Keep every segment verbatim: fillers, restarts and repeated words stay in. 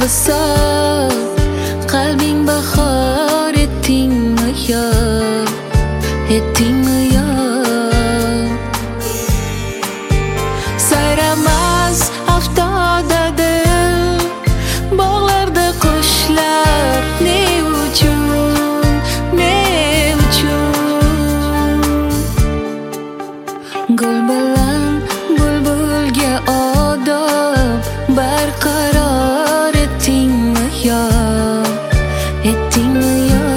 visol, qalbing bahor etdingmi yo, etdingmi yo? Sayramas haftada dil, bog'larda qushlar, ne uchun, ne uchun? Gul bilan bulbulga odob barqaror etdingmi yo, etdingmi yo?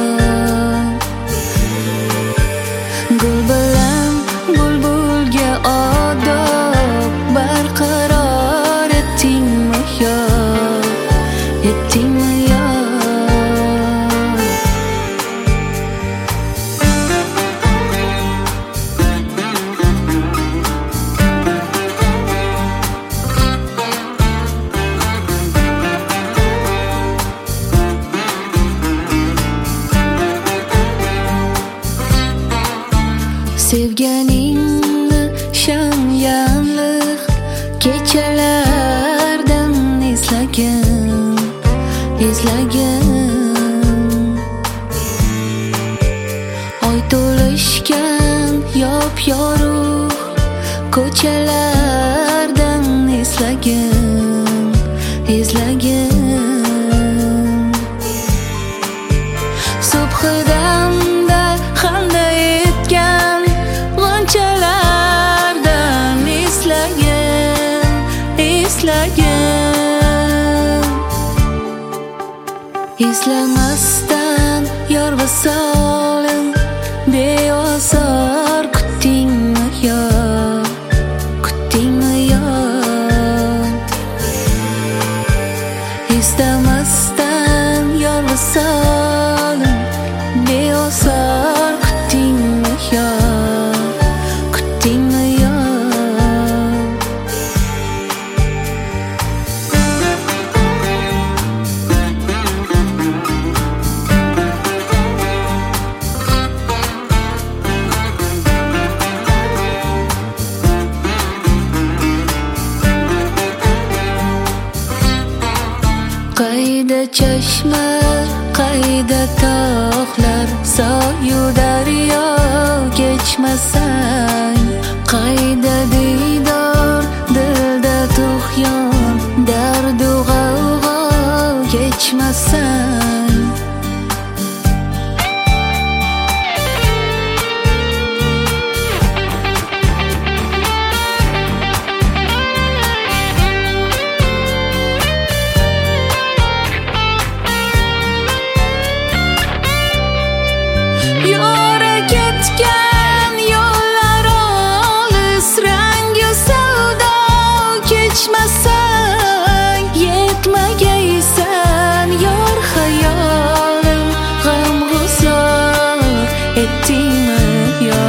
Gul bilan bulbulga odob barqaror etdingmi yo, etdingmi yo? Sevganingni shamyanliq kechalardan eslagan, eslagan. Oy to'lishgan yop-yorug' ko'chalardan eslagan, eslagan. Subhidamda xanda etgan g'unchalardan eslagan, eslagan. Eslamasdan yor visolin beozor kutdingmi yo, kutdingmi yo? Eslamasdan yor visolin beozor kutdingmi yo, kutdingmi yo? Qayda chashma, qayda tog'lar, soyu daryo kechmasang, qayda diydor, dilda tug'yon, dardu g'avg'o kechmasang. Yora ketgan yo'llar olis, rangu savdo kechmasang, yetmagaysan yor xayolim, g'am-g'uzor etdingmi yo?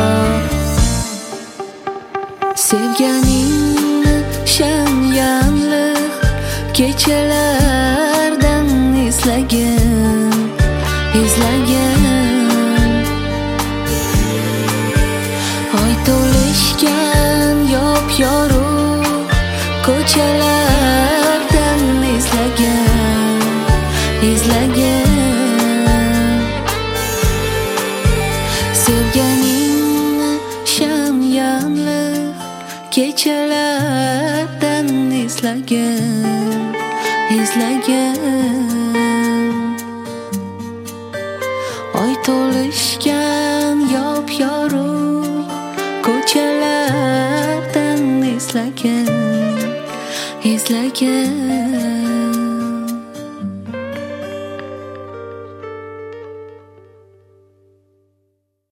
Sevganingni shamyanliq kechalardan eslagan, eslagan. Oy to'lishgan yop-yorug' ko'chalardan eslagan, eslagan. Sevganingni shamyanliq kechalardan eslagan, eslagan. Oy to'lishgan yop-yorug' ko'chalardan eslagan, eslagan.